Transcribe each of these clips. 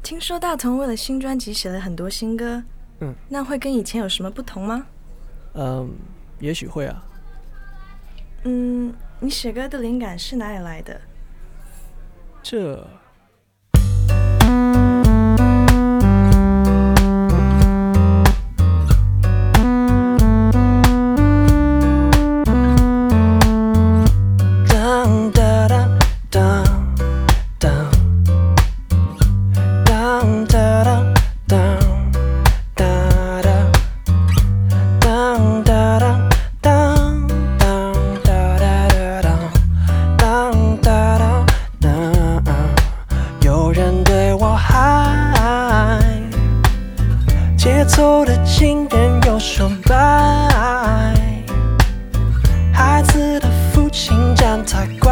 听说大同为了新专辑写了很多新歌，那会跟以前有什么不同吗？ 也许会啊。 你写歌的灵感是哪里来的？ 这节奏的情人又说拜，孩子的父亲站太乖，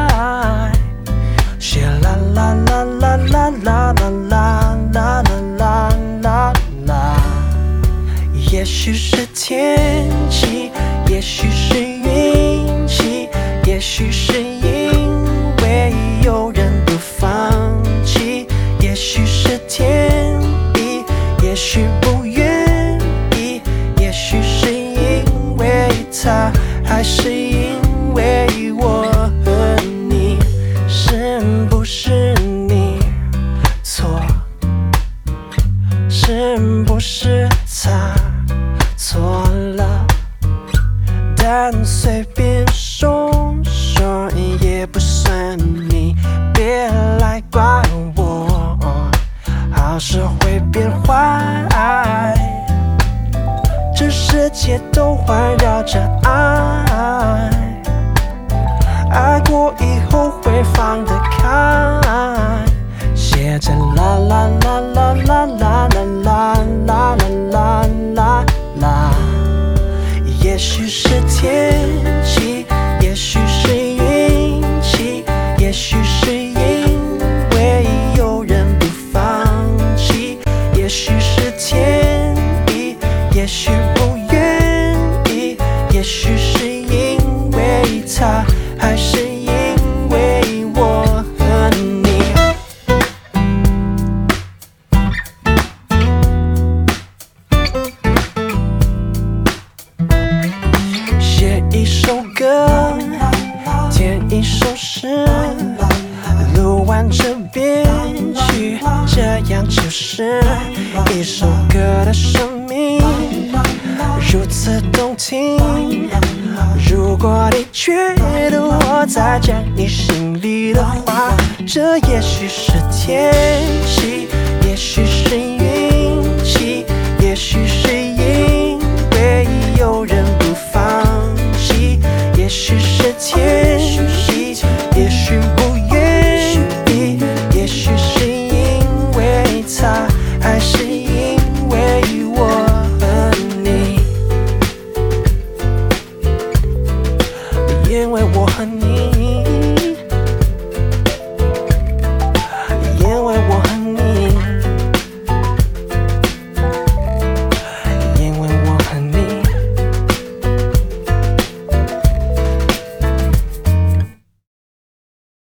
写啦啦啦啦啦啦啦啦啦啦啦啦。也许是天气，也许是运气，也许是因为有人不放弃，也许是天意，也许不愿意，也许是因为他，还是因为我和你，是不是你错？是不是他错了？但随便说说也不算你，别来怪我，好事会变坏，这世界都环绕着爱，爱过以后会放得开，写着啦啦啦啦啦啦啦啦啦啦啦。也许是天气，也许是运气，也许是因为有人不放弃，也许是天意，也许不愿意，也许是因为他，还是因为我和你。写一首歌，填一首诗，录完这编曲，这样就是一首歌的生命，如此动听。如果你觉得我在讲你心里的话，这也许是天气，也许是